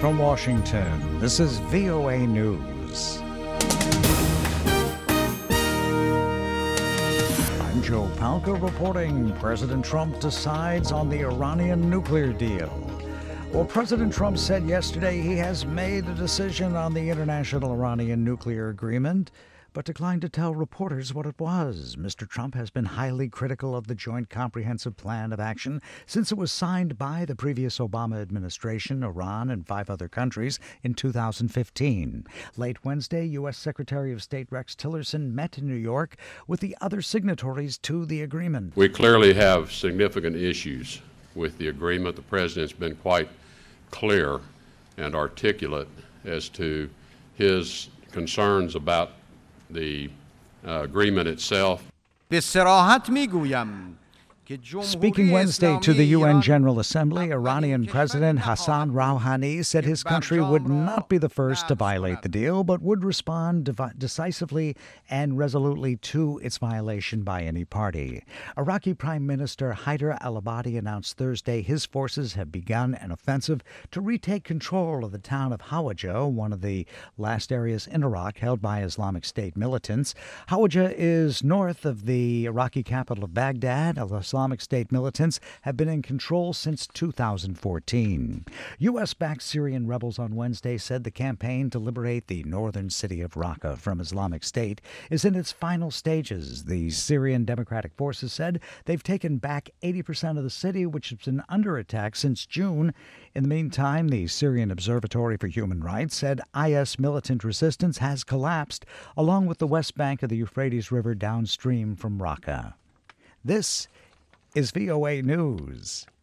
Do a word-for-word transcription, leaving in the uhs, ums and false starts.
From Washington, this is V O A News. I'm Joe Palca reporting President Trump decides on the Iranian nuclear deal. Well, President Trump said yesterday he has made a decision on the International Iranian Nuclear Agreement, but declined to tell reporters what it was. Mister Trump has been highly critical of the Joint Comprehensive Plan of Action since it was signed by the previous Obama administration, Iran, and five other countries in two thousand fifteen. Late Wednesday, U S. Secretary of State Rex Tillerson met in New York with the other signatories to the agreement. We clearly have significant issues with the agreement. The President's been quite clear and articulate as to his concerns about the uh, agreement itself. Speaking Wednesday to the U N General Assembly, Iranian President Hassan Rouhani said his country would not be the first to violate the deal, but would respond dev- decisively and resolutely to its violation by any party. Iraqi Prime Minister Haider al-Abadi announced Thursday his forces have begun an offensive to retake control of the town of Hawija, one of the last areas in Iraq held by Islamic State militants. Hawija is north of the Iraqi capital of Baghdad. Islamic State militants have been in control since two thousand fourteen. U S-backed Syrian rebels on Wednesday said the campaign to liberate the northern city of Raqqa from Islamic State is in its final stages. The Syrian Democratic Forces said they've taken back eighty percent of the city, which has been under attack since June. In the meantime, the Syrian Observatory for Human Rights said I S militant resistance has collapsed along with the west bank of the Euphrates River downstream from Raqqa. This is V O A News.